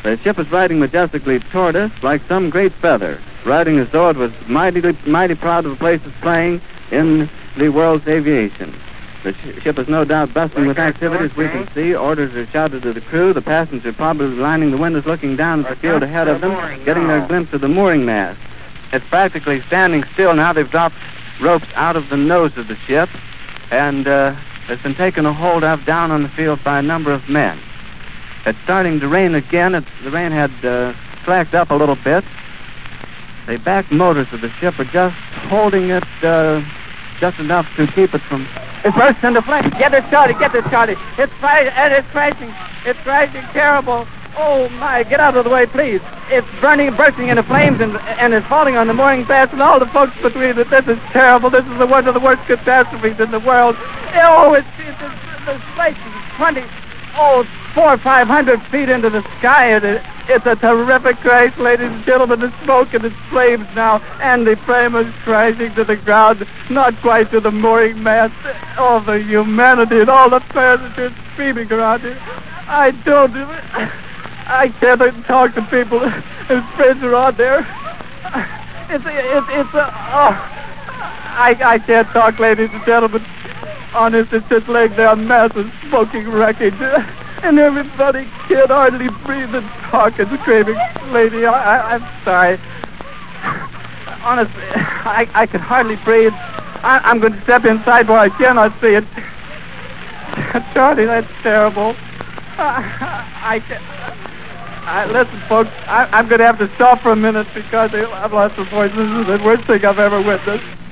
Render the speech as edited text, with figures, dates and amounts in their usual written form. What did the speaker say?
The ship was riding majestically toward us like some great feather, riding as though it was mighty proud of the place it's playing in the world's aviation. The ship is no doubt bustling with activity, as we can see. Orders are shouted to the crew. The passengers are probably lining the windows, looking down at the field ahead of them, getting their glimpse of the mooring mast. It's practically standing still now. They've dropped ropes out of the nose of the ship, and it's been taken a hold of down on the field by a number of men. It's starting to rain again. The rain had slacked up a little bit. The back motors of the ship are just holding it just enough to keep it from... It bursts into flames. Get it started. It's crashing. It's crashing terrible. Oh, my, get out of the way, please. It's bursting into flames, and it's falling on the mooring mast, and all the folks between it. This is terrible. This is one of the worst catastrophes in the world. Oh, it's this place is 400 or 500 feet into the sky, and it's a terrific crash, ladies and gentlemen. The smoke and the flames now, and the frame is crashing to the ground, not quite to the mooring mast. All the humanity and all the passengers screaming around here. I can't talk to people whose friends are on there. I can't talk, ladies and gentlemen. Honest, it's just laying there a mass of smoking wreckage. And everybody can't hardly breathe and talk and screaming. Lady, I'm sorry. Honestly, I can hardly breathe. I'm going to step inside where I cannot see it. Charlie, that's terrible. Listen, folks, I'm going to have to stop for a minute because I've lost the voice. This is the worst thing I've ever witnessed.